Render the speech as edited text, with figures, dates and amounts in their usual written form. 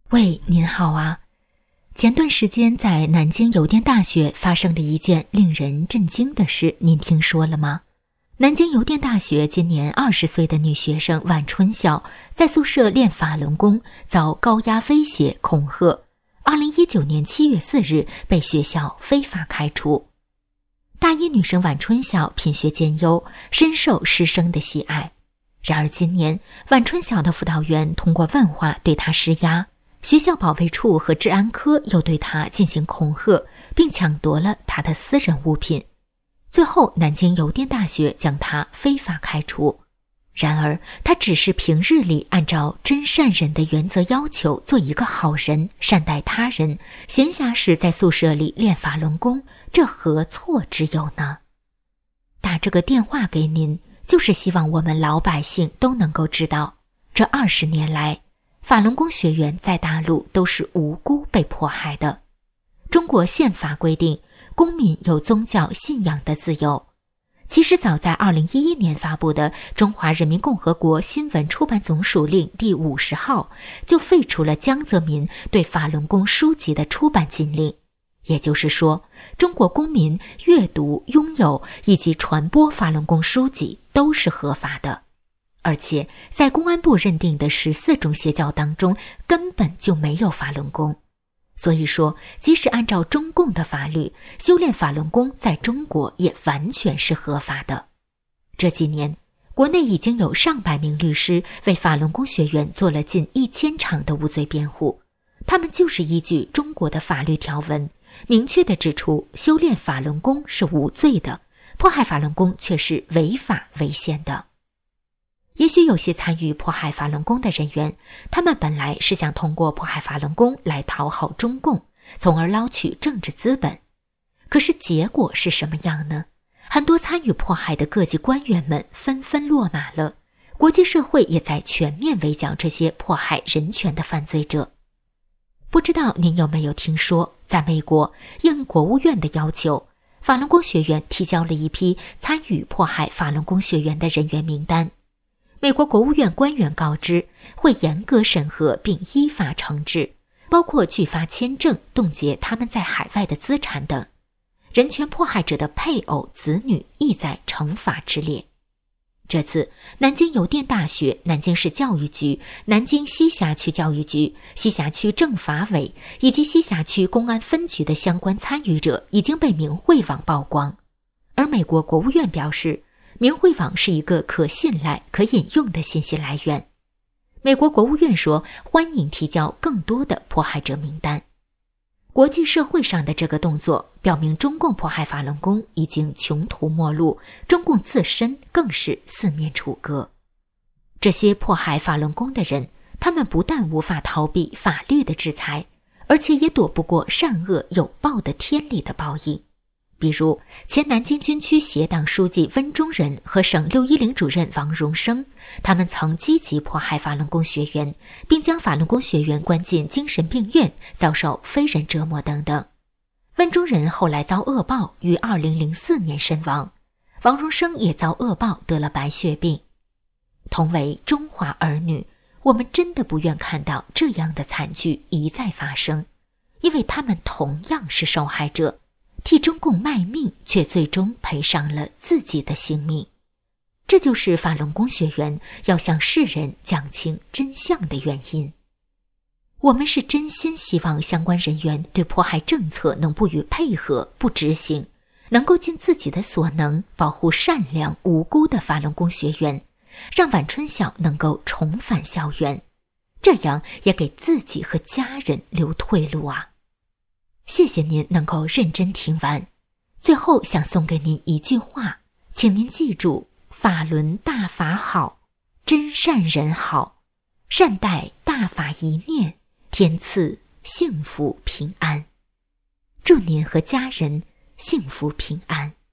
喂，您好啊。前段时间在南京邮电大学发生了一件令人震惊的事，您听说了吗？南京邮电大学今年20岁的女学生万春晓在宿舍练法轮功，遭高压威胁恐吓，2019年7月4日被学校非法开除。大一女生万春晓品学兼优，深受师生的喜爱。然而今年，万春晓的辅导员通过问话对她施压，学校保卫处和治安科又对她进行恐吓，并抢夺了她的私人物品。最后，南京邮电大学将她非法开除。然而，她只是平日里按照真善人的原则要求做一个好人，善待他人，闲暇时在宿舍里练法轮功，这何错之有呢？打这个电话给您，就是希望我们老百姓都能够知道，这20年来，法轮功学员在大陆都是无辜被迫害的。中国宪法规定，公民有宗教信仰的自由。其实早在2011年发布的《中华人民共和国新闻出版总署令》第50号就废除了江泽民对法轮功书籍的出版禁令。也就是说，中国公民阅读、拥有以及传播法轮功书籍都是合法的。而且在公安部认定的14种邪教当中，根本就没有法轮功。所以说，即使按照中共的法律，修炼法轮功在中国也完全是合法的。这几年，国内已经有上百名律师为法轮功学员做了近1000场的无罪辩护，他们就是依据中国的法律条文，明确地指出修炼法轮功是无罪的，迫害法轮功却是违法违宪的。也许有些参与迫害法轮功的人员，他们本来是想通过迫害法轮功来讨好中共，从而捞取政治资本。可是结果是什么样呢？很多参与迫害的各级官员们纷纷落马了，国际社会也在全面围剿这些迫害人权的犯罪者。不知道您有没有听说，在美国，应国务院的要求，法轮功学院提交了一批参与迫害法轮功学员的人员名单。美国国务院官员告知，会严格审核并依法惩治，包括拒发签证、冻结他们在海外的资产等。人权迫害者的配偶、子女亦在惩罚之列。这次，南京邮电大学、南京市教育局、南京西辖区教育局、西辖区政法委以及西辖区公安分局的相关参与者已经被明慧网曝光。而美国国务院表示，明慧网是一个可信赖、可引用的信息来源。美国国务院说，欢迎提交更多的迫害者名单。国际社会上的这个动作，表明中共迫害法轮功已经穷途末路，中共自身更是四面楚歌。这些迫害法轮功的人，他们不但无法逃避法律的制裁，而且也躲不过善恶有报的天理的报应。比如前南京军区协党书记温忠仁和省610主任王荣生，他们曾积极迫害法轮功学员，并将法轮功学员关进精神病院，遭受非人折磨等等。温忠仁后来遭恶报，于2004年身亡，王荣生也遭恶报，得了白血病。同为中华儿女，我们真的不愿看到这样的惨剧一再发生，因为他们同样是受害者，替中共卖命，却最终赔上了自己的性命。这就是法轮功学员要向世人讲清真相的原因。我们是真心希望相关人员对迫害政策能不予配合、不执行，能够尽自己的所能保护善良无辜的法轮功学员，让晚春晓能够重返校园，这样也给自己和家人留退路啊。谢谢您能够认真听完。最后想送给您一句话，请您记住，法轮大法好，真善人好，善待大法一念，天赐幸福平安。祝您和家人幸福平安。